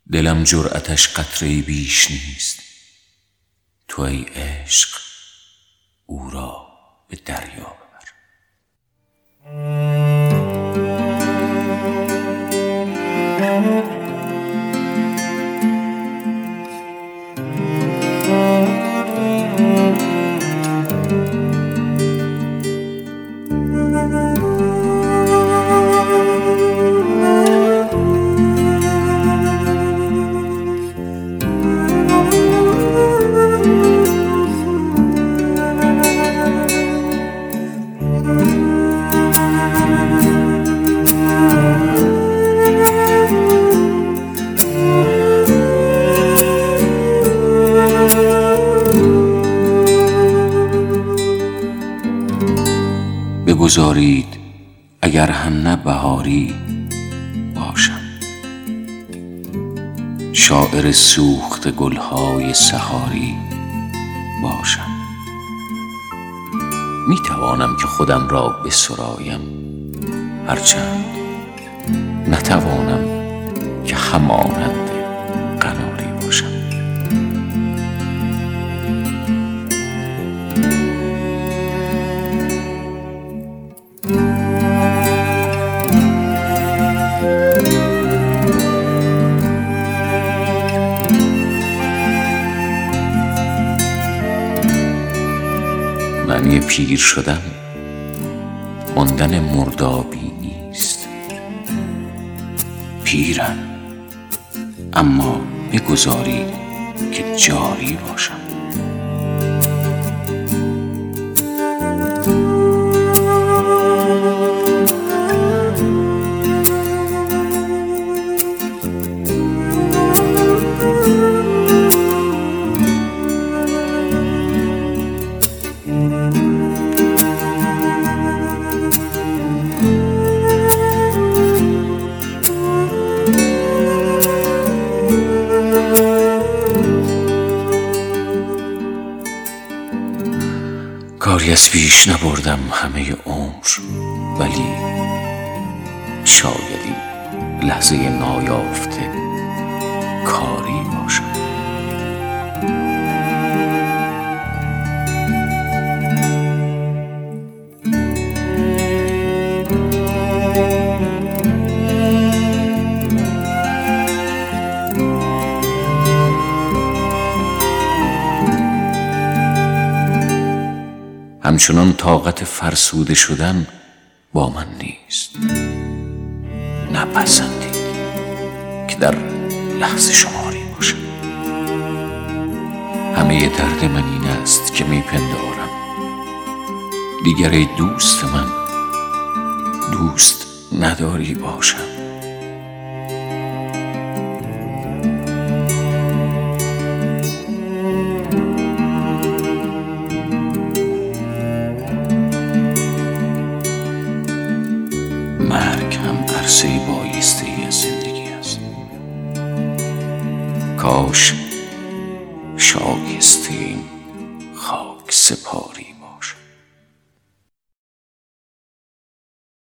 دلم جرأتش قطره‌ای بیش نیست. تو ای عشق او را به دریا ببر. بگذارید اگر هم نه بهاری باشم، شاعر سوخت گلهای سحاری باشم. می توانم که خودم را بسرایم، هرچند نتوانم که همانند قناری باشم. معنی پیر شدن ماندن مردابی نیست. پیرم، اما بگذارید که جاری باشم. کاری از پیش نبردم همه عمر، ولی شاید این لحظه نایافته کاری باشم. همچنان طاقت فرسوده شدن با من نیست. نپسندید که در لحظه شماری باشم. همه درد من این است که میپندارم دیگر ای دوست من دوست نداری باشم. مرگ هم عرصه بایسته ای از زندگی است. کاش شایسته این خاک سپاری